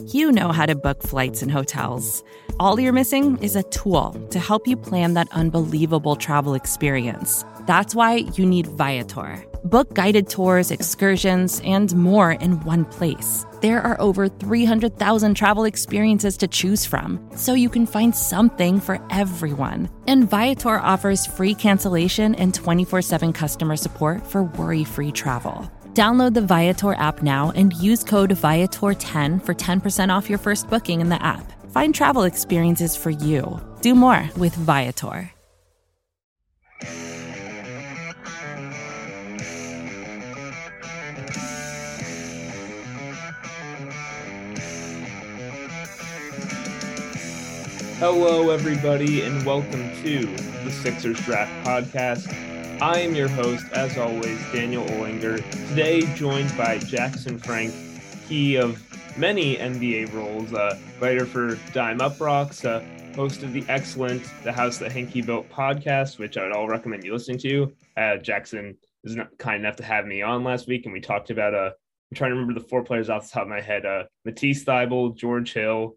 You know how to book flights and hotels. All you're missing is a tool to help you plan that unbelievable travel experience. That's why you need Viator. Book guided tours, excursions, and more in one place. There are over 300,000 travel experiences to choose from, so you can find something for everyone. And Viator offers free cancellation and 24/7 customer support for worry-free travel. Download the Viator app now and use code Viator10 for 10% off your first booking in the app. Find travel experiences for you. Do more with Viator. Hello, everybody, and welcome to the Sixers Draft Podcast. I am your host, as always, Daniel Olinger. Today, joined by Jackson Frank, he of many NBA roles, writer for Dime Up Rocks, host of the excellent The House That Hinkie Built podcast, which I would all recommend you listening to. Jackson was kind enough to have me on last week, and we talked about, I'm trying to remember the four players off the top of my head, Matisse Thybulle, George Hill,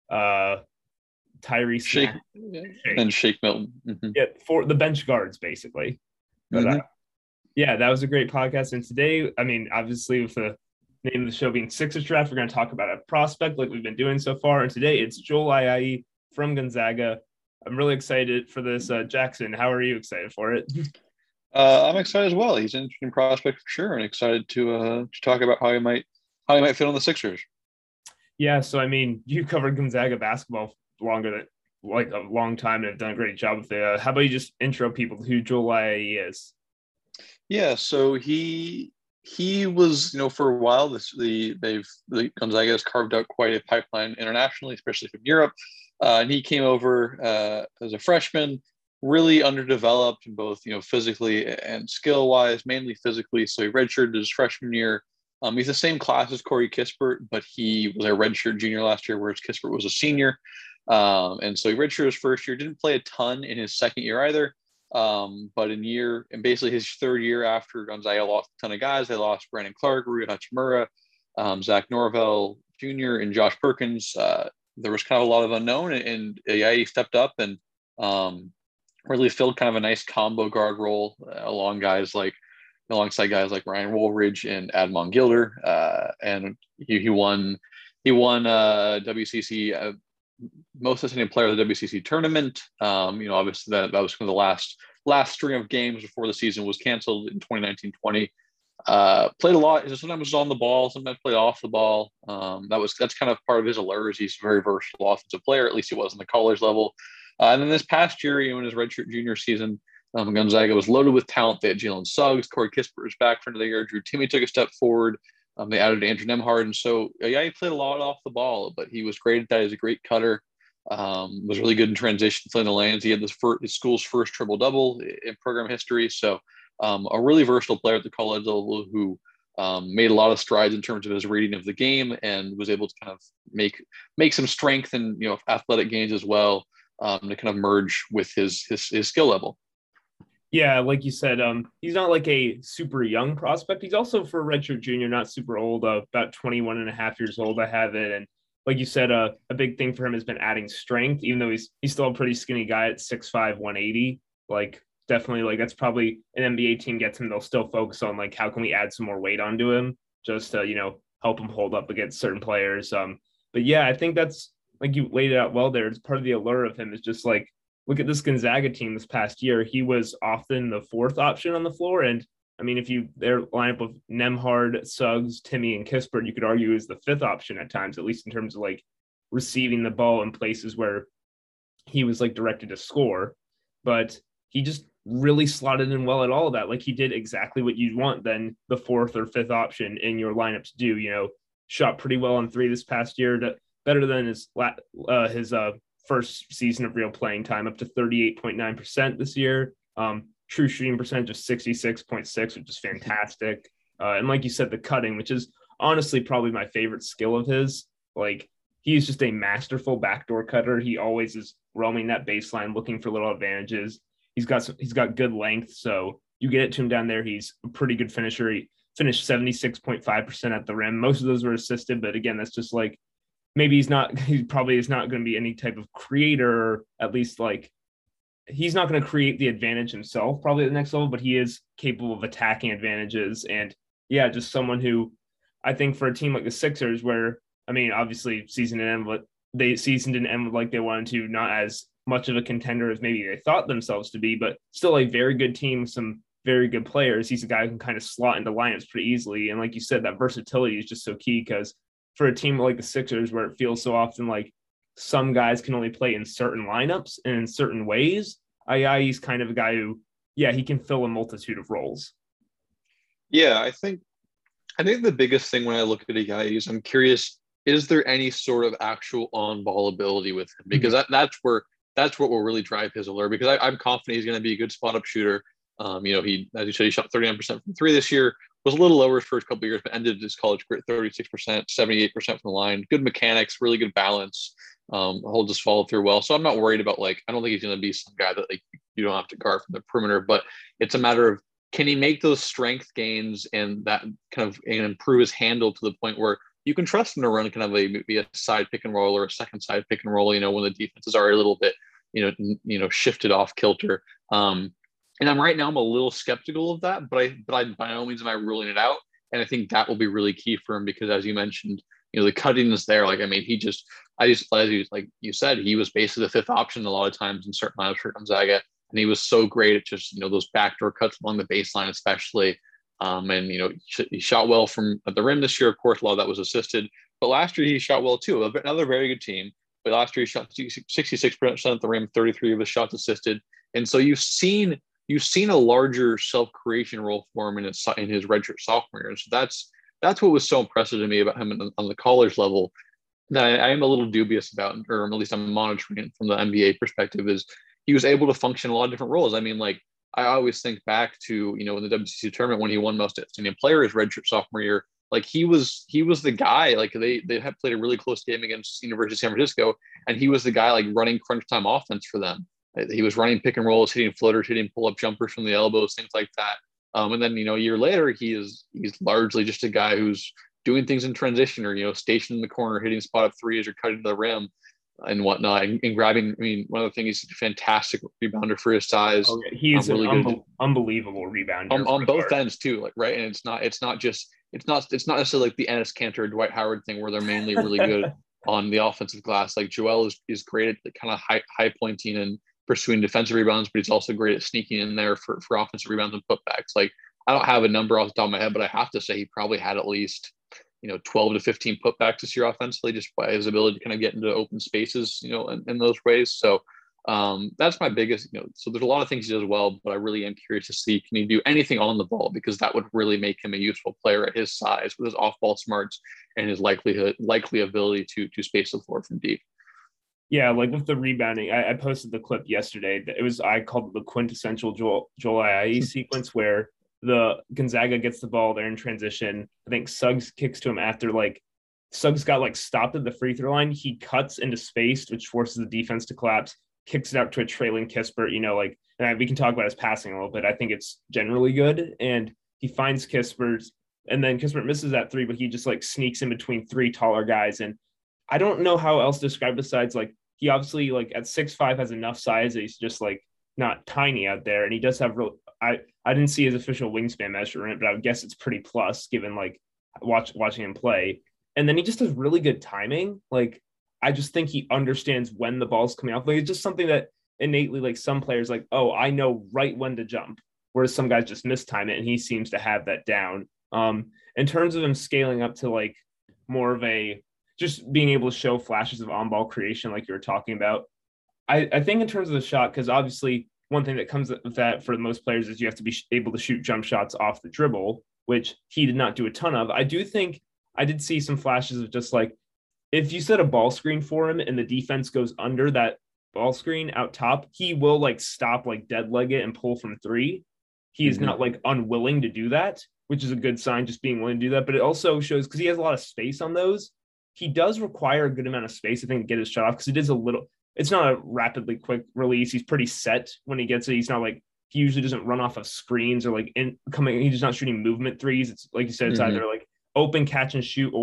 Tyrese Shake and Shake Milton. Mm-hmm. Yeah, for the bench guards, basically. But yeah, that was a great podcast. And today, I mean, obviously, with the name of the show being Sixers Draft, we're going to talk about a prospect like we've been doing so far. And today, it's Joel Ayayi from Gonzaga. I'm really excited for this. Jackson, how are you excited for it? I'm excited as well. He's an interesting prospect for sure, and excited to talk about how he might fit on the Sixers. Yeah, so I mean, you covered Gonzaga basketball longer than like a long time and have done a great job with it. How about you just intro people who Joel Ayayi is? Yeah, so he was, for a while, the Gonzaga has carved out quite a pipeline internationally, especially from Europe. And he came over as a freshman, really underdeveloped in both, physically and skill wise, mainly physically. So he redshirted his freshman year. He's the same class as Corey Kispert, but he was a redshirt junior last year, whereas Kispert was a senior. And so he redshirted his first year, didn't play a ton in his second year either. But basically his third year after Gonzaga lost a ton of guys, they lost Brandon Clark, Rui Hachimura, Zach Norvell Jr., and Josh Perkins. There was kind of a lot of unknown, and he stepped up and really filled kind of a nice combo guard role alongside guys like Ryan Woolridge and Admon Gilder. And he won WCC most designated player of the WCC tournament. Obviously that was kind of the last string of games before the season was canceled in 2019-20. Played a lot. Sometimes was on the ball, sometimes played off the ball. That's kind of part of his allure. He's a very versatile offensive player. At least he was in the college level. And then this past year, in his redshirt junior season, Gonzaga was loaded with talent. They had Jalen Suggs, Corey Kispert was back for another year. Drew Timme took a step forward. They added Andrew Nembhard, and so he played a lot off the ball, but he was great at that. He's a great cutter. Was really good in transition, filling the lanes. He had his school's first triple-double in program history. So a really versatile player at the college level who made a lot of strides in terms of his reading of the game and was able to kind of make some strength and athletic gains as well to kind of merge with his skill level. Yeah, like you said, he's not like a super young prospect. He's also, for a redshirt junior, not super old, about 21 and a half years old. I have it. And like you said, a big thing for him has been adding strength, even though he's still a pretty skinny guy at 6'5", 180. Like, definitely, like, that's probably an NBA team gets him. They'll still focus on, like, how can we add some more weight onto him just to, help him hold up against certain players. But yeah, I think that's, like you laid it out well there. It's part of the allure of him is just like, look at this Gonzaga team this past year. He was often the fourth option on the floor. And I mean, their lineup of Nembhard, Suggs, Timme, and Kispert, you could argue is the fifth option at times, at least in terms of like receiving the ball in places where he was like directed to score. But he just really slotted in well at all of that. Like he did exactly what you'd want then the fourth or fifth option in your lineup to do, shot pretty well on three this past year, better than his first season of real playing time, up to 38.9% this year. True shooting percentage of 66.6, which is fantastic. And like you said, the cutting, which is honestly probably my favorite skill of his. Like he's just a masterful backdoor cutter. He always is roaming that baseline, looking for little advantages. He's got good length, so you get it to him down there. He's a pretty good finisher. He finished 76.5% at the rim. Most of those were assisted, but again, that's just like maybe he probably is not going to be any type of creator, or at least like he's not going to create the advantage himself probably at the next level, but he is capable of attacking advantages. And yeah, just someone who I think for a team like the Sixers, where, I mean, obviously season didn't end like they wanted to, not as much of a contender as maybe they thought themselves to be, but still a very good team, some very good players. He's a guy who can kind of slot into lineups pretty easily. And like you said, that versatility is just so key, because for a team like the Sixers, where it feels so often like some guys can only play in certain lineups and in certain ways, he's kind of a guy who, yeah, he can fill a multitude of roles. Yeah, I think the biggest thing when I look at a guy is I'm curious, is there any sort of actual on-ball ability with him? Because that's what will really drive his allure, because I'm confident he's going to be a good spot-up shooter. He, as you said, he shot 39% from three this year, was a little lower his first couple of years, but ended his college career at 36%, 78% from the line. Good mechanics, really good balance. He'll just follow through well. So I'm not worried about, like, I don't think he's going to be some guy that like you don't have to guard from the perimeter, but it's a matter of, can he make those strength gains and that kind of and improve his handle to the point where you can trust him to run kind of maybe a side pick and roll or a second side pick and roll, when the defense is already a little bit, shifted off kilter. And right now I'm a little skeptical of that, but I by no means am I ruling it out. And I think that will be really key for him, because as you mentioned, the cutting is there. Like, I mean, like you said, he was basically the fifth option a lot of times in certain lineups for Gonzaga. And he was so great at just, those backdoor cuts along the baseline, especially. And, he shot well from at the rim this year. Of course, a lot of that was assisted. But last year he shot well too. Another very good team. But last year he shot 66% at the rim, 33 of his shots assisted. And so you've seen a larger self-creation role for him in his redshirt sophomore year. And so that's what was so impressive to me about him on the college level, that I am a little dubious about, or at least I'm monitoring it from the NBA perspective, is he was able to function a lot of different roles. I mean, like, I always think back to, in the WCC tournament when he won most outstanding player his redshirt sophomore year, like he was the guy. Like they had played a really close game against University of San Francisco, and he was the guy like running crunch time offense for them. He was running pick and rolls, hitting floaters, hitting pull-up jumpers from the elbows, things like that. And then, a year later, he's largely just a guy who's doing things in transition, or, stationed in the corner, hitting spot up threes or cutting to the rim and whatnot, and grabbing. I mean, one of the things, he's a fantastic rebounder for his size. Oh, yeah. He is really an unbelievable rebounder on both ends too. Like, right. And it's not necessarily like the Enes Kanter, Dwight Howard thing where they're mainly really good on the offensive glass. Like, Joel is great at kind of high pointing and pursuing defensive rebounds, but he's also great at sneaking in there for offensive rebounds and putbacks. Like, I don't have a number off the top of my head, but I have to say he probably had at least 12 to 15 putbacks this year offensively, just by his ability to kind of get into open spaces, in those ways. So that's my biggest, so there's a lot of things he does well, but I really am curious to see, can he do anything on the ball? Because that would really make him a useful player at his size, with his off-ball smarts and his likely ability to space the floor from deep. Yeah, like with the rebounding, I posted the clip yesterday. I called it the quintessential Joel Ayayi sequence, where the Gonzaga gets the ball there in transition. I think Suggs kicks to him after, like, Suggs got stopped at the free throw line. He cuts into space, which forces the defense to collapse, kicks it out to a trailing Kispert, and we can talk about his passing a little bit. I think it's generally good. And he finds Kispert, and then Kispert misses that three, but he just sneaks in between three taller guys. And I don't know how else to describe besides he obviously at 6'5" has enough size that he's just not tiny out there. And he does have I didn't see his official wingspan measurement, but I would guess it's pretty plus given watching him play. And then he just has really good timing. I just think he understands when the ball's coming off. It's just something that innately, some players oh, I know right when to jump, whereas some guys just mistime it, and he seems to have that down. In terms of him scaling up to more of a just being able to show flashes of on-ball creation like you were talking about, I think in terms of the shot, because obviously one thing that comes with that for most players is you have to be able to shoot jump shots off the dribble, which he did not do a ton of. I do think I did see some flashes of just if you set a ball screen for him and the defense goes under that ball screen out top, he will stop, dead leg it and pull from three. He is not unwilling to do that, which is a good sign, just being willing to do that. But it also shows, because he has a lot of space on those, he does require a good amount of space, I think, to get his shot off, because it is it's not a rapidly quick release. He's pretty set when he gets it. He's not he usually doesn't run off of screens or he's just not shooting movement threes. It's like you said, it's either open catch and shoot, or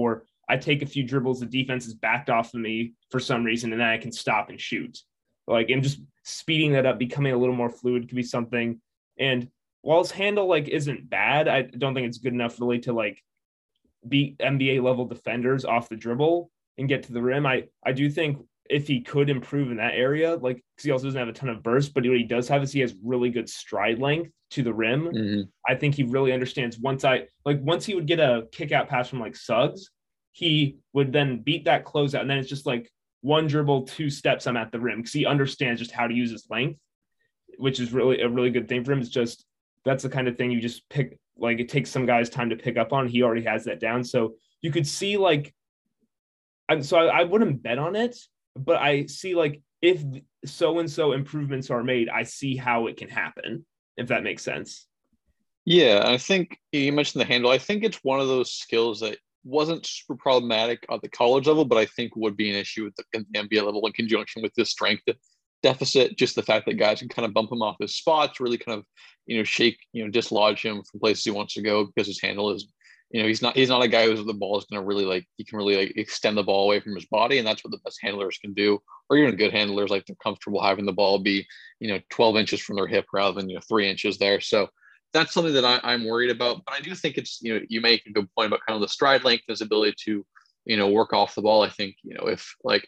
I take a few dribbles, the defense is backed off of me for some reason, and then I can stop and shoot. Like, and just speeding that up, becoming a little more fluid could be something. And while his handle like isn't bad, I don't think it's good enough really to like beat NBA level defenders off the dribble and get to the rim. I do think if he could improve in that area, like, because he also doesn't have a ton of burst, but what he does have is he has really good stride length to the rim. Mm-hmm. I think he really understands once he would get a kick out pass from like Suggs, he would then beat that closeout. And then it's just like one dribble, 2 steps, I'm at the rim, because he understands just how to use his length, which is really a really good thing for him. It's just, that's the kind of thing you just pick, like it takes some guys time to pick up on. He already has that down. So you could see like, I wouldn't bet on it, but I see like if so-and-so improvements are made, I see how it can happen, if that makes sense. Yeah, I think you mentioned the handle. I think it's one of those skills that wasn't super problematic at the college level, but I think would be an issue with the NBA level in conjunction with this strength deficit. Just the fact that guys can kind of bump him off his spots, really kind of, shake, dislodge him from places he wants to go, because his handle is, he's not a guy who's the ball is going to really like, he can really like extend the ball away from his body. And that's what the best handlers can do, or even good handlers, like they're comfortable having the ball be, 12 inches from their hip rather than, 3 inches there. So that's something that I'm worried about. But I do think it's, you make a good point about kind of the stride length, his ability to, work off the ball. I think, if like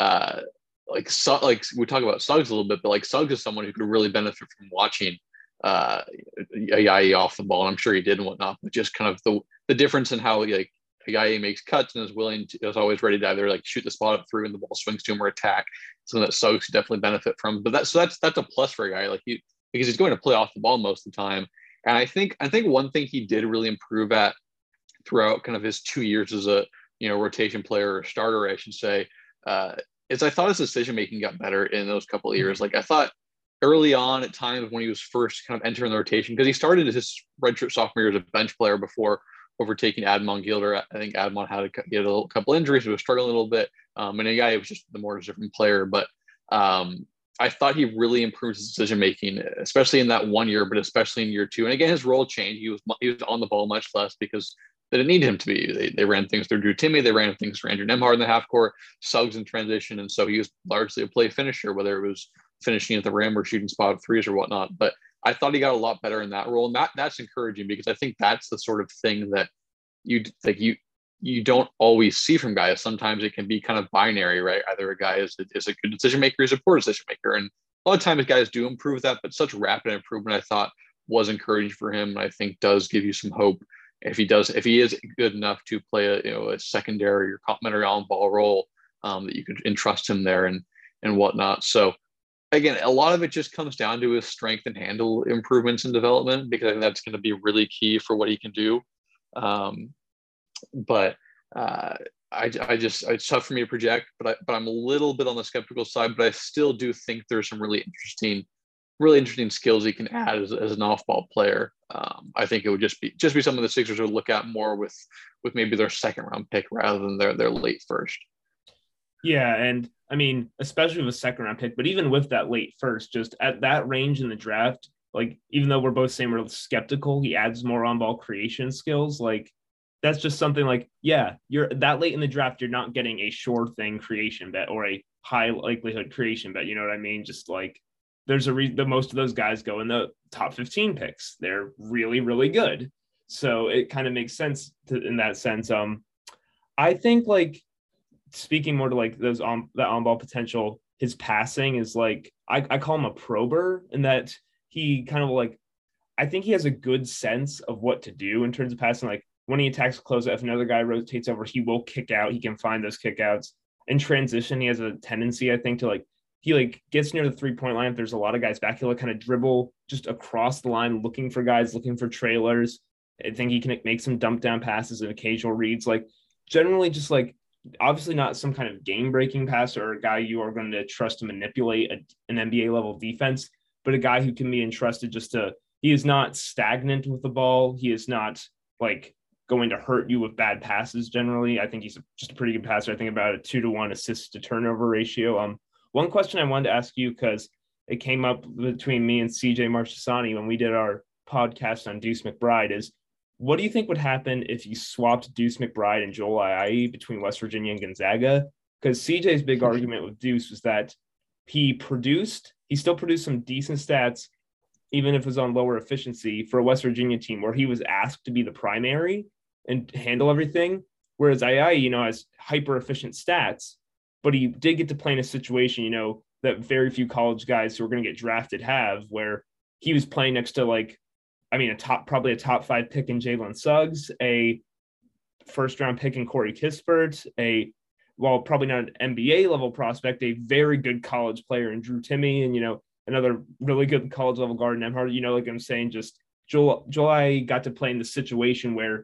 we talk about Suggs a little bit, but like Suggs is someone who could really benefit from watching Ayayi off the ball. And I'm sure he did and whatnot, but just kind of the difference in how like Ayayi makes cuts and is always ready to either like shoot the spot up through and the ball swings to him, or attack. Something that Suggs could definitely benefit from. But that's a plus for a guy like you, because he's going to play off the ball most of the time. And I think one thing he did really improve at throughout kind of his 2 years as a rotation player or starter, I should say, is I thought his decision making got better in those couple of years. Like I thought early on at times when he was first kind of entering the rotation, because he started his redshirt sophomore year as a bench player before overtaking Admon Gilder. I think Admon had a couple injuries, he was struggling a little bit, and a guy was just the more different player. But I thought he really improved his decision making, especially in that 1 year, but especially in year 2. And again, his role changed. He was on the ball much less because they didn't need him to be. They ran things through Drew Timme. They ran things through Andrew Nembhard in the half court, Suggs in transition. And so he was largely a play finisher, whether it was finishing at the rim or shooting spot threes or whatnot. But I thought he got a lot better in that role. And that's encouraging, because I think that's the sort of thing that you don't always see from guys. Sometimes it can be kind of binary, right? Either a guy is a good decision maker, is a poor decision maker. And a lot of times guys do improve that, but such rapid improvement, I thought, was encouraging for him. And I think does give you some hope if he is good enough to play a secondary or complementary on ball role, that you could entrust him there and whatnot. So again, a lot of it just comes down to his strength and handle improvements and development, because I think that's going to be really key for what he can do. But it's tough for me to project, but I'm a little bit on the skeptical side, but I still do think there's some really interesting skills he can add as an off-ball player. I think it would just be something the Sixers would look at more with maybe their second round pick rather than their late first. Yeah, and I mean, especially with a second round pick, but even with that late first, just at that range in the draft, like even though we're both saying we're skeptical, he adds more on-ball creation skills. Like that's just something like, yeah, you're that late in the draft, you're not getting a sure thing creation bet or a high likelihood creation bet. You know what I mean? Just like there's a reason that most of those guys go in the top 15 picks. They're really, really good. So it kind of makes sense in that sense. I think like speaking more to like those that on-ball potential, his passing is like, I call him a prober, in that he kind of like, I think he has a good sense of what to do in terms of passing. Like when he attacks a closeout, if another guy rotates over, he will kick out. He can find those kickouts. In transition, he has a tendency, I think, to like, he like gets near the 3-point line. If there's a lot of guys back, he'll like kind of dribble just across the line, looking for guys, looking for trailers. I think he can make some dump down passes and occasional reads. Like generally just like, obviously not some kind of game breaking passer or a guy you are going to trust to manipulate an NBA level defense, but a guy who can be entrusted he is not stagnant with the ball. He is not like going to hurt you with bad passes. Generally, I think he's just a pretty good passer. I think about a 2-to-1 assist to turnover ratio. One question I wanted to ask you, because it came up between me and CJ Marchesani when we did our podcast on Deuce McBride, is what do you think would happen if you swapped Deuce McBride and Joel Ayayi between West Virginia and Gonzaga? Because CJ's big argument with Deuce was that he still produced some decent stats, even if it was on lower efficiency for a West Virginia team where he was asked to be the primary and handle everything. Whereas Ayayi, has hyper efficient stats, but he did get to play in a situation, that very few college guys who are going to get drafted have, where he was playing next to probably a top 5 pick in Jalen Suggs, a first round pick in Corey Kispert, probably not an NBA level prospect, a very good college player in Drew Timme, and, another really good college level guard in Nembhard. Like I'm saying, just Joel got to play in the situation where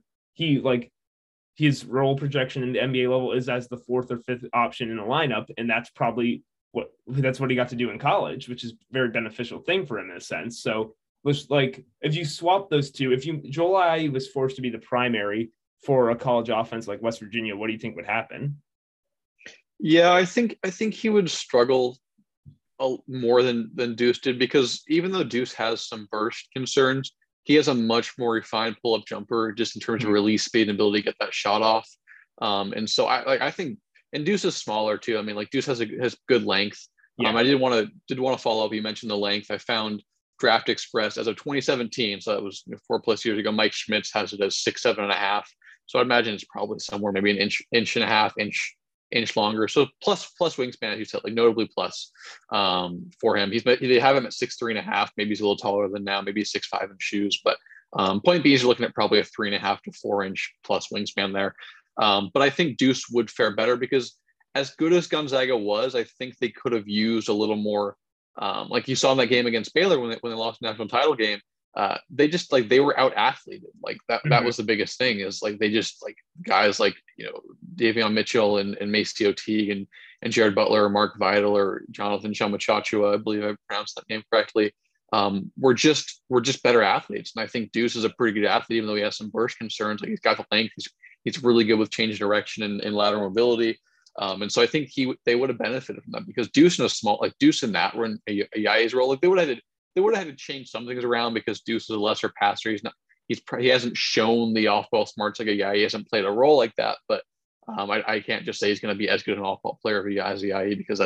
his role projection in the NBA level is as the 4th or 5th option in the lineup. And that's probably what he got to do in college, which is a very beneficial thing for him in a sense. So if you swap those two, Joel Ayayi was forced to be the primary for a college offense like West Virginia, what do you think would happen? Yeah, I think he would struggle more than Deuce did, because even though Deuce has some burst concerns, he has a much more refined pull-up jumper just in terms of release speed and ability to get that shot off. And so I think, and Deuce is smaller too. Deuce has good length. Yeah. I did want to follow up. You mentioned the length. I found Draft Express as of 2017, so that was 4+ years ago. Mike Schmitz has it as 6'7.5". So I'd imagine it's probably somewhere maybe an inch and a half, inch longer. So plus wingspan, as you said, notably plus for him. They have him at 6'3.5". Maybe he's a little taller than now. Maybe 6'5" in shoes. But point B is you're looking at probably a 3.5 to 4 inch plus wingspan there. But I think Deuce would fare better because as good as Gonzaga was, I think they could have used a little more. Like you saw in that game against Baylor when they lost the national title game. They just they were out athleted. That was the biggest thing, is they just guys Davion Mitchell and Maceo Teague and Jared Butler or Mark Vidal or Jonathan Shamachachua, I believe I pronounced that name correctly. We're just better athletes. And I think Deuce is a pretty good athlete, even though he has some burst concerns. He's got the length. He's really good with change direction and lateral mobility. And so I think they would have benefited from that, because Deuce in a small, Deuce in that were in Ayayi's role. They would have had to change some things around, because Deuce is a lesser passer. He hasn't shown the off-ball smarts like Ayayi. He hasn't played a role like that, but I can't just say he's going to be as good an off-ball player as Ayayi, because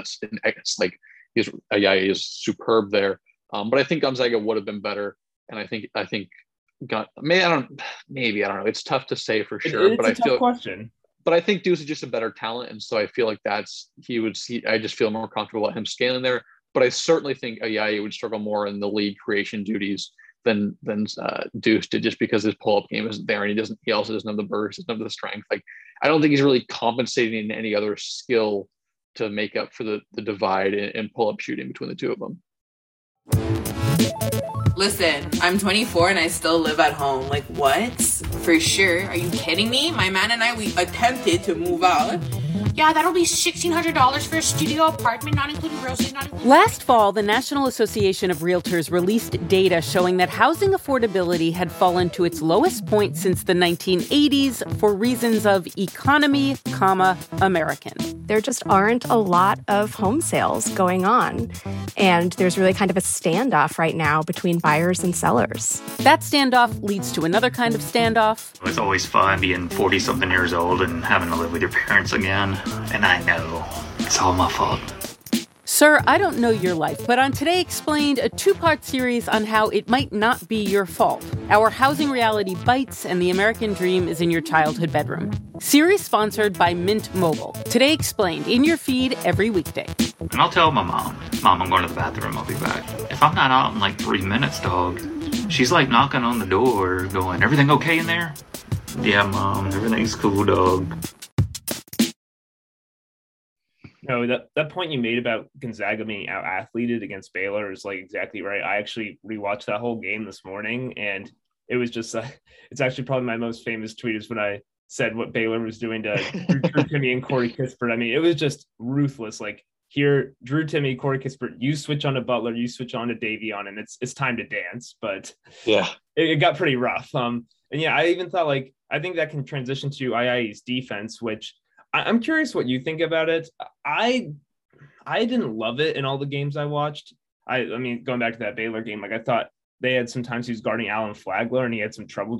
Ayayi is superb there. But I think Gonzaga would have been better, and I think maybe I don't know. It's tough to say for sure, but I feel question. But I think Deuce is just a better talent, and so I feel like I just feel more comfortable about him scaling there. But I certainly think Ayayi would struggle more in the league creation duties than Deuce did, just because his pull-up game isn't there, and he also doesn't have the burst, doesn't have the strength. I don't think he's really compensating in any other skill to make up for the divide in pull-up shooting between the two of them. Listen, I'm 24 and I still live at home. What? For sure. Are you kidding me? My man and I, we attempted to move out. Yeah, that'll be $1,600 for a studio apartment, not including groceries, not including... Last fall, the National Association of Realtors released data showing that housing affordability had fallen to its lowest point since the 1980s for reasons of economy, American. There just aren't a lot of home sales going on. And there's really kind of a standoff right now between buyers and sellers. That standoff leads to another kind of standoff. It's always fun being 40-something years old and having to live with your parents again. And I know it's all my fault. Sir, I don't know your life, but on Today Explained, a 2-part series on how it might not be your fault. Our housing reality bites, and the American dream is in your childhood bedroom. Series sponsored by Mint Mobile. Today Explained, in your feed every weekday. And I'll tell my mom, I'm going to the bathroom, I'll be back. If I'm not out in 3 minutes, dog, she's knocking on the door going, everything okay in there? Yeah, Mom, everything's cool, dog. No, that point you made about Gonzaga being out-athleted against Baylor is exactly right. I actually rewatched that whole game this morning, and it was just it's actually probably my most famous tweet is when I said what Baylor was doing to Drew Timme and Corey Kispert. It was just ruthless. Here, Drew Timme, Corey Kispert, you switch on to Butler, you switch on to Davion, and it's time to dance. But yeah, it got pretty rough. And yeah, I even thought I think that can transition to Ayayi's defense, which I'm curious what you think about it. I didn't love it in all the games I watched. I mean, going back to that Baylor game, I thought they had some times he was guarding Alan Flagler and he had some trouble just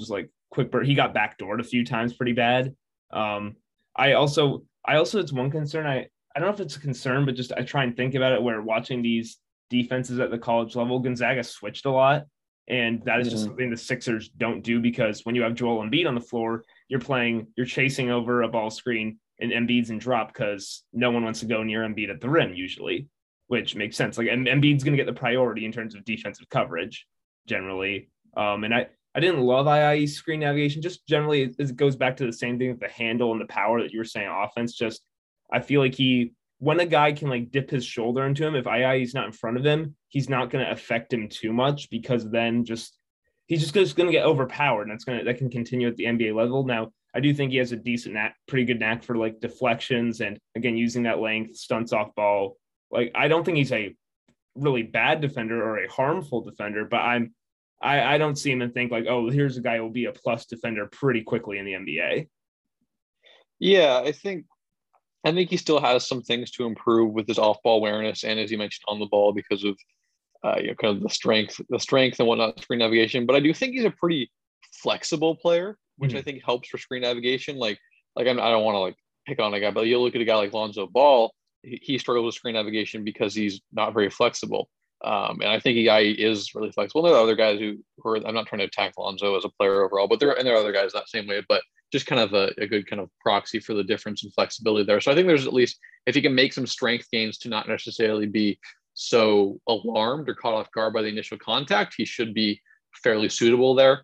quick burst. He got backdoored a few times pretty bad. I also it's one concern. I don't know if it's a concern, but just I try and think about it where watching these defenses at the college level, Gonzaga switched a lot. And that is just something the Sixers don't do, because when you have Joel Embiid on the floor, you're chasing over a ball screen and Embiid's in drop because no one wants to go near Embiid at the rim usually, which makes sense. Like Embiid's going to get the priority in terms of defensive coverage generally. And I didn't love IIE's screen navigation. Just generally, it goes back to the same thing with the handle and the power that you were saying offense. Just I feel like when a guy can like dip his shoulder into him, if IIE's not in front of him, he's not going to affect him too much, because then he's just going to get overpowered, and that can continue at the NBA level. Now, I do think he has a pretty good knack for like deflections, and again, using that length, stunts off ball. Like, I don't think he's a really bad defender or a harmful defender, but I don't see him and think like, oh, here's a guy who will be a plus defender pretty quickly in the NBA. Yeah, I think he still has some things to improve with his off-ball awareness, and as you mentioned, on the ball, because of kind of the strength and whatnot, screen navigation. But I do think he's a pretty flexible player, which I think helps for screen navigation. Like I don't want to like pick on a guy, but you look at a guy like Lonzo Ball, he struggles with screen navigation because he's not very flexible. And I think he is really flexible. There are other guys who I'm not trying to attack Lonzo as a player overall, but there are other guys that same way, but just kind of a good kind of proxy for the difference in flexibility there. So I think there's at least, if he can make some strength gains to not necessarily be so alarmed or caught off guard by the initial contact, he should be fairly suitable there.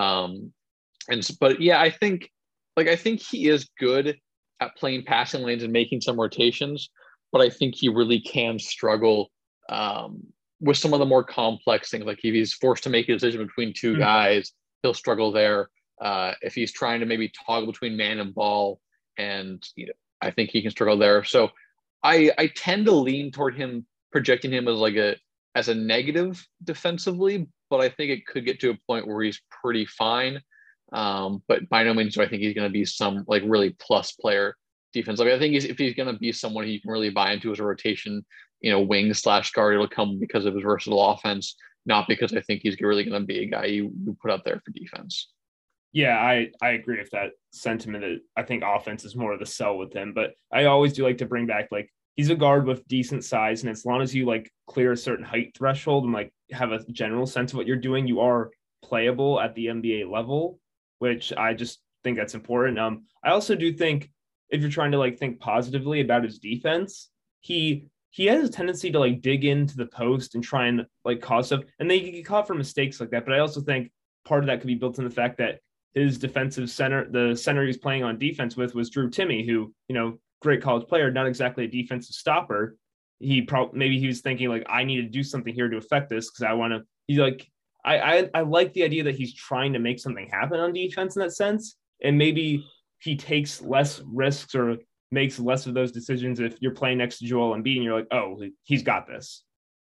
But yeah, I think he is good at playing passing lanes and making some rotations, but I think he really can struggle with some of the more complex things. Like if he's forced to make a decision between two guys, he'll struggle there. If he's trying to maybe toggle between man and ball, and I think he can struggle there. So I tend to lean toward him, projecting him as a negative defensively, but I think it could get to a point where he's pretty fine. But by no means do I think he's going to be some like really plus player defensively. I think if he's going to be someone who you can really buy into as a rotation, wing/guard, it'll come because of his versatile offense, not because I think he's really going to be a guy you put out there for defense. Yeah, I agree with that sentiment. That I think offense is more of the sell with him, but I always do like to bring back, like, he's a guard with decent size, and as long as you like clear a certain height threshold and like have a general sense of what you're doing, you are playable at the NBA level, which I just think that's important. I also do think if you're trying to like think positively about his defense, he has a tendency to like dig into the post and try and like cause stuff, and they get caught for mistakes like that. But I also think part of that could be built in the fact that his defensive center, the center he was playing on defense with, was Drew Timme, who, great college player, not exactly a defensive stopper. Maybe he was thinking like, I need to do something here to affect this, because I want to. He's like, I like the idea that he's trying to make something happen on defense in that sense, and maybe he takes less risks or makes less of those decisions if you're playing next to Joel Embiid and you're like, oh, he's got this.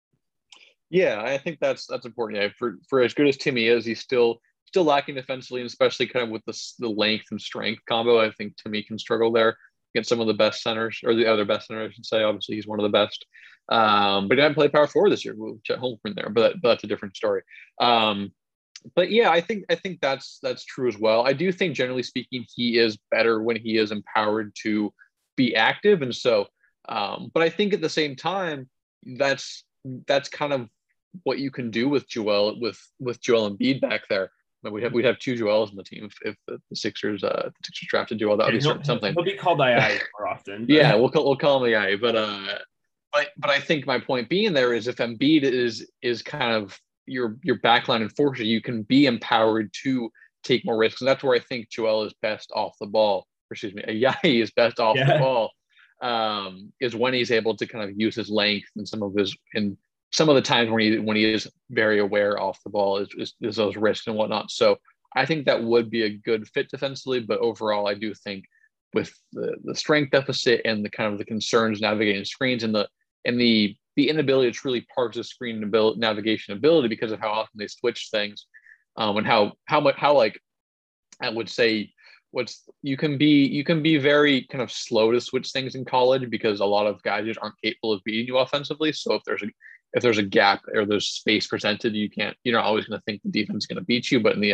Yeah, I think that's important. Yeah, for as good as Timme is, he's still lacking defensively, and especially kind of with the length and strength combo. I think Timme can struggle there against some of the best centers, or the other best centers, I should say. Obviously, he's one of the best. But he didn't play power forward this year with Chet Holmgren there, but that's a different story. But yeah, I think that's true as well. I do think, generally speaking, he is better when he is empowered to be active, and so. But I think at the same time, that's kind of what you can do with Joel Embiid back there. We'd have two Joels on the team if the Sixers drafted Joel. That would be something. He'll be called II more often. But. Yeah, we'll call him II. But I think my point being there is, if Embiid is kind of your backline enforcer, you can be empowered to take more risks, and that's where I think Joel is best off the ball. Ayayi is best off the ball. Is when he's able to kind of use his length and some of the times when he is very aware off the ball is those risks and whatnot. So I think that would be a good fit defensively, but overall I do think with the strength deficit and the kind of the concerns navigating screens and the inability to truly parse the screen navigation ability because of how often they switch things, and how like I would say you can be very kind of slow to switch things in college because a lot of guys just aren't capable of beating you offensively. So if there's a gap or there's space presented, you're not always going to think the defense is going to beat you, but in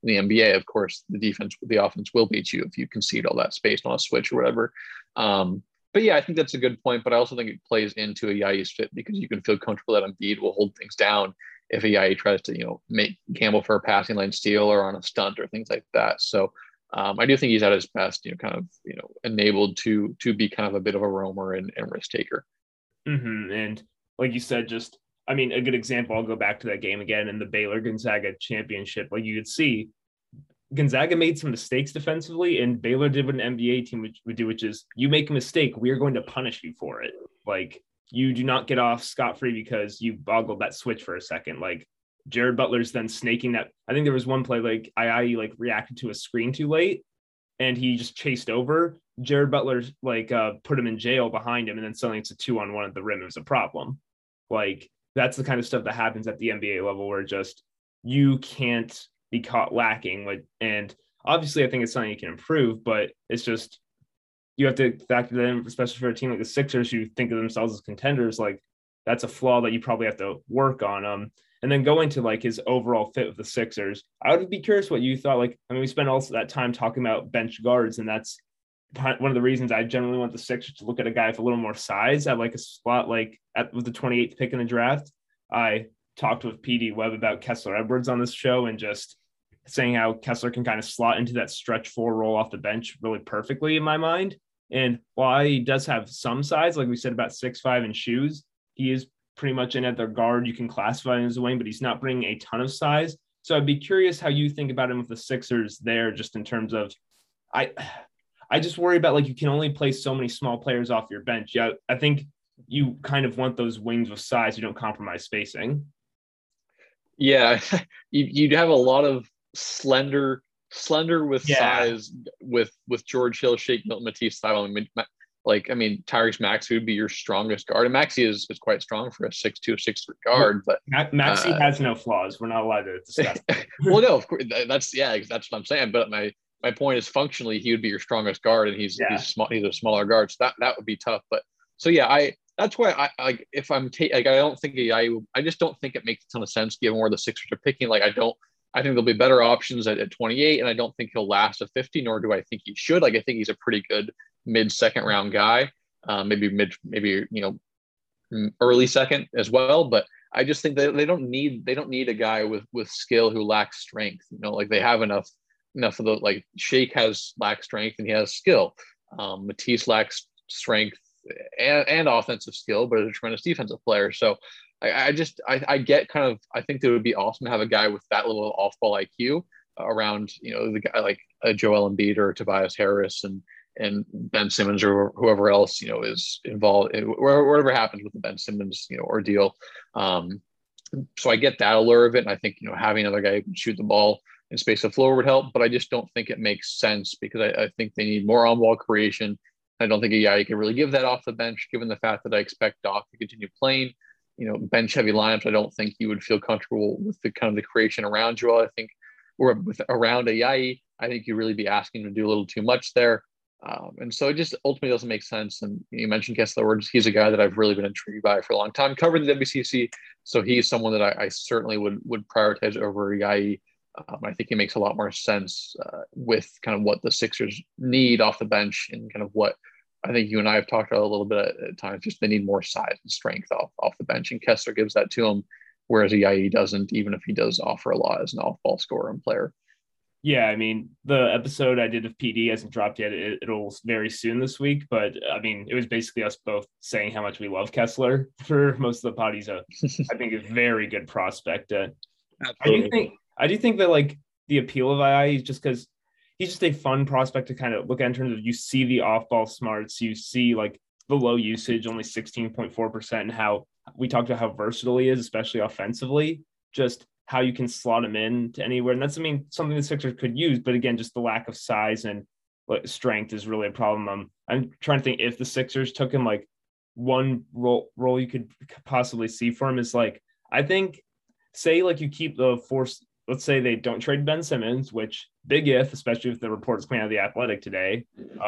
In the NBA, of course, the offense will beat you if you concede all that space on a switch or whatever. But yeah, I think that's a good point. But I also think it plays into a Yayi's fit because you can feel comfortable that Embiid will hold things down if a Yayi tries to, make gamble for a passing lane steal or on a stunt or things like that. So I do think he's at his best, kind of, enabled to be kind of a bit of a roamer and risk taker. Mm-hmm. And like you said, a good example, I'll go back to that game again in the Baylor Gonzaga championship. Like you could see, Gonzaga made some mistakes defensively, and Baylor did what an NBA team would do, which is you make a mistake, we are going to punish you for it. Like you do not get off scot-free because you boggled that switch for a second. Like Jared Butler's then snaking that. I think there was one play like II like reacted to a screen too late, and he just chased over. Jared Butler put him in jail behind him, and then suddenly it's a 2-on-1 at the rim. It was a problem. Like that's the kind of stuff that happens at the NBA level where just you can't be caught lacking. And obviously I think it's something you can improve, but it's just you have to factor that in, especially for a team like the Sixers who think of themselves as contenders. Like that's a flaw that you probably have to work on. And then going to like his overall fit with the Sixers, I would be curious what you thought. We spent all that time talking about bench guards, and that's one of the reasons I generally want the Sixers to look at a guy with a little more size at like a spot with the 28th pick in the draft. I talked with PD Webb about Kessler Edwards on this show and just saying how Kessler can kind of slot into that stretch 4 role off the bench really perfectly in my mind. And while he does have some size, like we said about 6'5" in shoes, he is pretty much in at their guard. You can classify him as a wing, but he's not bringing a ton of size. So I'd be curious how you think about him with the Sixers there, just in terms of, I just worry about like you can only play so many small players off your bench. Yeah, I think you kind of want those wings with size. You don't compromise spacing. Yeah, you'd have a lot of slender with size with George Hill, Shake Milton, Matisse style. Tyrese Maxey would be your strongest guard, and Maxey is quite strong for a 6'2", 6'3" guard. But Maxey has no flaws. We're not allowed to discuss. Well, no, of course that's what I'm saying. But my point is functionally he would be your strongest guard, and he's small. He's a smaller guard, so that would be tough. But so yeah, that's why I like if I'm I don't think I just don't think it makes a ton of sense given where the Sixers are picking. Like I think there'll be better options at 28, and I don't think he'll last a 50, nor do I think he should. Like I think he's a pretty good mid-second round guy, maybe early second as well. But I just think that they don't need a guy with skill who lacks strength. Like they have enough of the like Shake lacks strength and he has skill. Matisse lacks strength and offensive skill, but is a tremendous defensive player. So I get kind of, I think it would be awesome to have a guy with that little off-ball IQ around, the guy like Joel Embiid or Tobias Harris and Ben Simmons or whoever else, is involved in whatever happens with the Ben Simmons, ordeal. So I get that allure of it. And I think, having another guy who can shoot the ball and space the floor would help, but I just don't think it makes sense because I think they need more on-ball creation. I don't think you can really give that off the bench, given the fact that I expect Doc to continue playing. Bench heavy lineups, I don't think you would feel comfortable with the kind of the creation around Joel. I think, or with around Yayi, I think you'd really be asking him to do a little too much there. And so it just ultimately doesn't make sense. And you mentioned Kessler Edwards. He's a guy that I've really been intrigued by for a long time, covering the WCC. So he's someone that I certainly would prioritize over Yayi. I think he makes a lot more sense with kind of what the Sixers need off the bench and kind of what I think you and I have talked about a little bit at times. Just they need more size and strength off the bench, and Kessler gives that to him, whereas Yayi doesn't, even if he does offer a lot as an off-ball scorer and player. Yeah, the episode I did of PD hasn't dropped yet. It'll very soon this week, but it was basically us both saying how much we love Kessler for most of the pod. He's I think, a very good prospect. I do think that like the appeal of II is just because he's just a fun prospect to kind of look at in terms of you see the off-ball smarts, you see like the low usage, only 16.4%, and how we talked about how versatile he is, especially offensively, just how you can slot him in to anywhere. And that's, something the Sixers could use, but again, just the lack of size and strength is really a problem. I'm trying to think if the Sixers took him, like one role you could possibly see for him is like, I think, say like you keep the force, let's say they don't trade Ben Simmons, which big if, especially if the reports coming out of The Athletic today.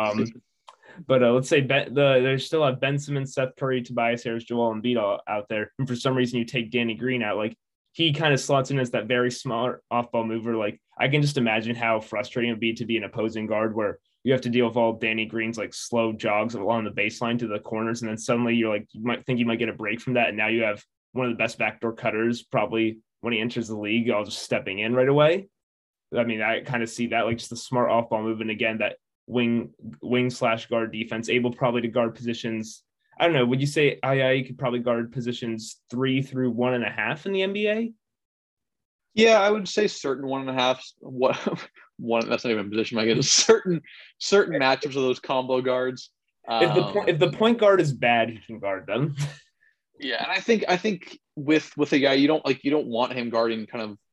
But let's say they still have Ben Simmons, Seth Curry, Tobias Harris, Joel Embiid out there. And for some reason you take Danny Green out, like he kind of slots in as that very smart off-ball mover. Like, I can just imagine how frustrating it would be to be an opposing guard where you have to deal with all Danny Green's like slow jogs along the baseline to the corners, and then suddenly you're like, you might think you might get a break from that, and now you have one of the best backdoor cutters probably when he enters the league, all just stepping in right away. I mean, I kind of see that, like, just the smart off-ball movement again, that wing/guard defense, able probably to guard positions. I don't know. Would you say II could probably guard positions 3 through 1.5 in the NBA? Yeah, I would say certain 1.5. One that's not even a position. I guess certain matchups of those combo guards. If the point guard is bad, he can guard them. Yeah, and I think with a guy, you don't want him guarding kind of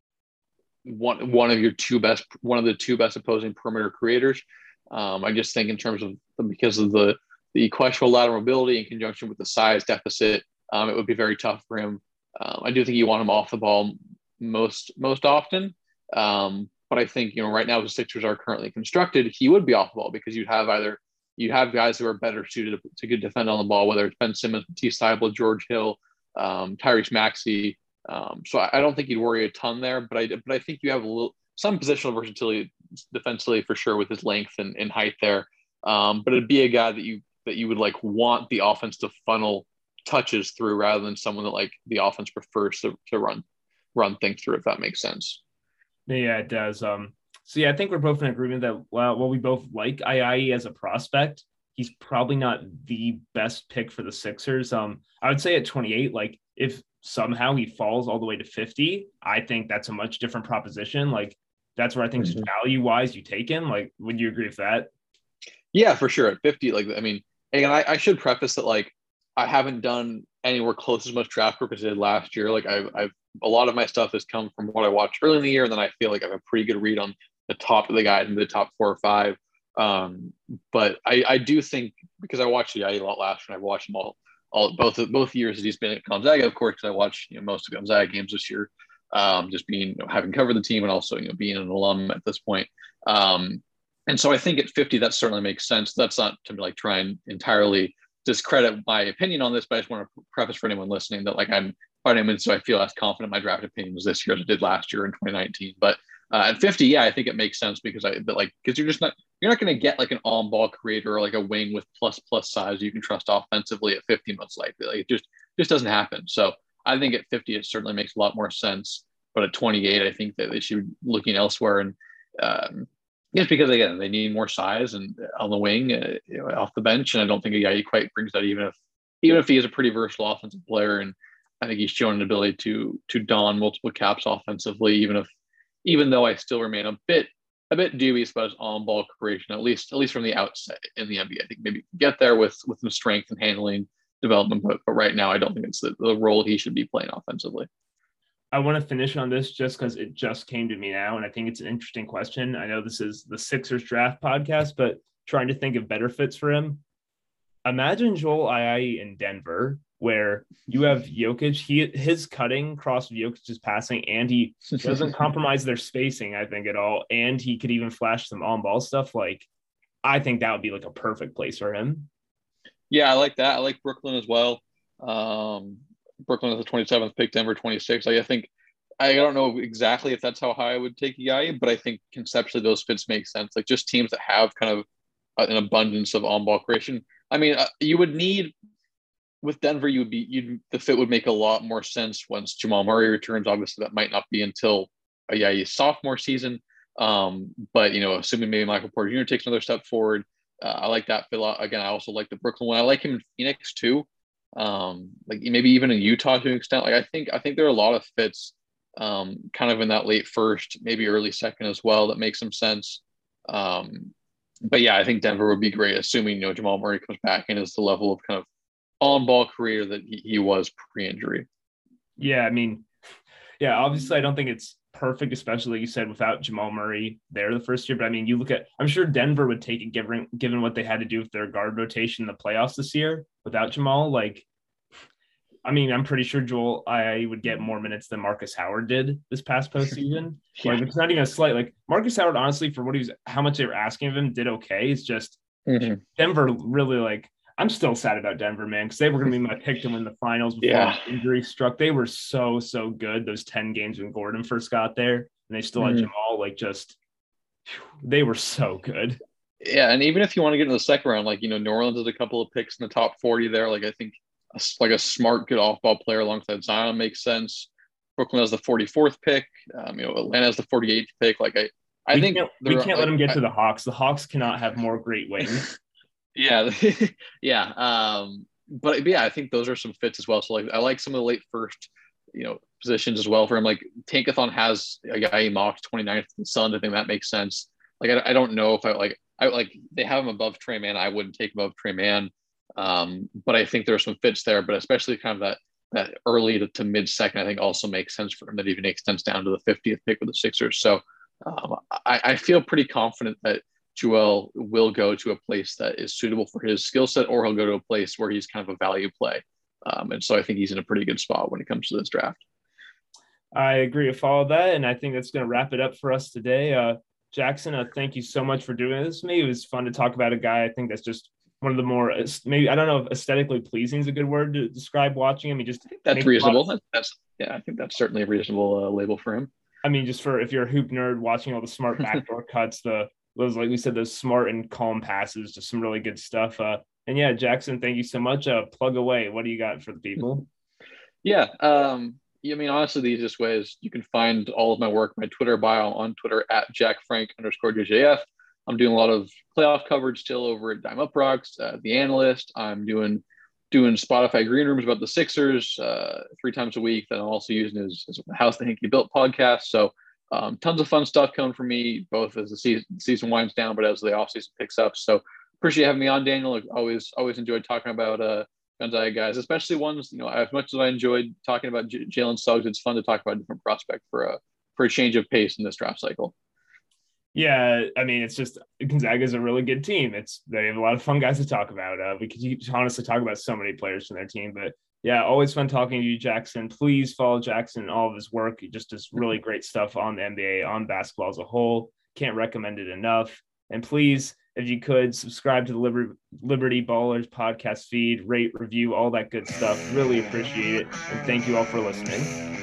one of the two best opposing perimeter creators. I just think in terms of because of the questionable lateral mobility in conjunction with the size deficit, it would be very tough for him. I do think you want him off the ball most often. But I think, right now, as the Sixers are currently constructed, he would be off the ball because you have guys who are better suited to defend on the ball, whether it's Ben Simmons, Matisse Thybulle, George Hill, Tyrese Maxey. So I don't think you'd worry a ton there, but I think you have some positional versatility defensively for sure with his length and height there. But it'd be a guy that you would like want the offense to funnel touches through rather than someone that like the offense prefers to run things through, if that makes sense. Yeah, it does. So yeah, I think we're both in agreement that while we both like II as a prospect, he's probably not the best pick for the Sixers. I would say at 28, like if somehow he falls all the way to 50, I think that's a much different proposition. Like that's where I think just value wise you take him. Like, would you agree with that? Yeah, for sure. At 50, like, I mean, and I should preface that, like, I haven't done anywhere close as much draft work as I did last year. Like I've a lot of my stuff has come from what I watched early in the year, and then I feel like I have a pretty good read on the top of the guys in the top 4 or 5. But I do think, because I watched the a lot last year, and I've watched him both years that he's been at Gonzaga, of course, because I watched most of Gonzaga games this year, just being having covered the team and also being an alum at this point. And so I think at 50 that certainly makes sense. That's not to like try and entirely discredit my opinion on this, but I just want to preface for anyone listening that like I'm finding, so I feel as confident my draft opinion was this year as I did last year in 2019. But at 50, yeah, I think it makes sense because you're not going to get like an on-ball creator or like a wing with plus size you can trust offensively at 50 most likely. Like it just doesn't happen. So I think at 50 it certainly makes a lot more sense. But at 28, I think that they should be looking elsewhere. And yes, because again, they need more size and on the wing, off the bench. And I don't think a guy quite brings that, even if he is a pretty versatile offensive player. And I think he's shown an ability to don multiple caps offensively, even though I still remain a bit dubious about his on-ball creation, at least from the outset in the NBA. I think maybe get there with some strength and handling development, but right now I don't think it's the role he should be playing offensively. I want to finish on this just because it just came to me now, and I think it's an interesting question. I know this is the Sixers draft podcast, but trying to think of better fits for him. Imagine Joel Ayayi in Denver, where you have Jokic, his cutting cross with Jokic's passing, and he doesn't compromise their spacing, I think, at all. And he could even flash some on-ball stuff. Like, I think that would be like a perfect place for him. Yeah, I like that. I like Brooklyn as well. Brooklyn is the 27th pick, Denver 26. I don't know exactly if that's how high I would take a guy, but I think conceptually those fits make sense. Like just teams that have kind of an abundance of on-ball creation. I mean, you would need with Denver, the fit would make a lot more sense once Jamal Murray returns. Obviously, that might not be until his sophomore season. But assuming maybe Michael Porter Jr. takes another step forward, I like that fit a lot. Again, I also like the Brooklyn one. I like him in Phoenix too. Like maybe even in Utah to an extent. Like I think there are a lot of fits, kind of in that late first, maybe early second as well, that makes some sense. But yeah, I think Denver would be great, assuming Jamal Murray comes back and is the level of kind of on-ball career that he was pre-injury. Yeah, I mean, yeah, obviously I don't think it's perfect, especially like you said, without Jamal Murray there the first year. But I mean, you look at, I'm sure Denver would take it given what they had to do with their guard rotation in the playoffs this year without Jamal. Like, I mean, I'm pretty sure Joel I would get more minutes than Marcus Howard did this past postseason. Yeah. Like, it's not even a slight, like Marcus Howard, honestly, for how much they were asking of him, did okay. It's just Denver really, like, I'm still sad about Denver, man, because they were going to be my pick to win the finals before injury struck. They were so good those 10 games when Gordon first got there, and they still had Jamal. Like, just they were so good. Yeah, and even if you want to get into the second round, like, New Orleans has a couple of picks in the top 40 there. Like, I think a smart, good off-ball player alongside Zion makes sense. Brooklyn has the 44th pick. Atlanta has the 48th pick. Like, I think we can't let them get to the Hawks. The Hawks cannot have more great wings. Yeah. Yeah. But yeah, I think those are some fits as well. So, like, I like some of the late first, positions as well for him. Like, Tankathon has a guy he mocked 29th in the Suns. I think that makes sense. Like, I don't know if I they have him above Trey Mann. I wouldn't take him above Trey Mann. But I think there are some fits there, but especially kind of that early to mid second, I think also makes sense for him. That even extends down to the 50th pick with the Sixers. So I feel pretty confident that Joel will go to a place that is suitable for his skill set, or he'll go to a place where he's kind of a value play. And so I think he's in a pretty good spot when it comes to this draft. I agree with all of that. And I think that's going to wrap it up for us today. Jackson, thank you so much for doing this with me. It was fun to talk about a guy. I think that's just one of the more, maybe, I don't know if aesthetically pleasing is a good word to describe watching him. That's reasonable. I think that's certainly a reasonable label for him. I mean, just for, if you're a hoop nerd, watching all the smart backdoor cuts, those, like we said, those smart and calm passes, just some really good stuff. And yeah, Jackson, thank you so much. Plug away. What do you got for the people? Yeah. I mean, honestly, the easiest way is you can find all of my work, my Twitter bio on Twitter at JackFrank_JJF. I'm doing a lot of playoff coverage still over at Dime Up Rocks, The Analyst. I'm doing Spotify green rooms about the Sixers 3 times a week that I'm also using as House the Hinkie Built podcast. So tons of fun stuff coming from me, both as the season winds down, but as the offseason picks up. So appreciate having me on, Daniel. I've always enjoyed talking about Gonzaga guys, especially ones, as much as I enjoyed talking about Jalen Suggs, it's fun to talk about a different prospect for a change of pace in this draft cycle. Yeah, I mean, it's just Gonzaga is a really good team. They have a lot of fun guys to talk about. We could honestly talk about so many players from their team, but yeah, always fun talking to you, Jackson. Please follow Jackson and all of his work. He just does really great stuff on the NBA, on basketball as a whole. Can't recommend it enough. And please, if you could, subscribe to the Liberty Ballers podcast feed, rate, review, all that good stuff. Really appreciate it. And thank you all for listening.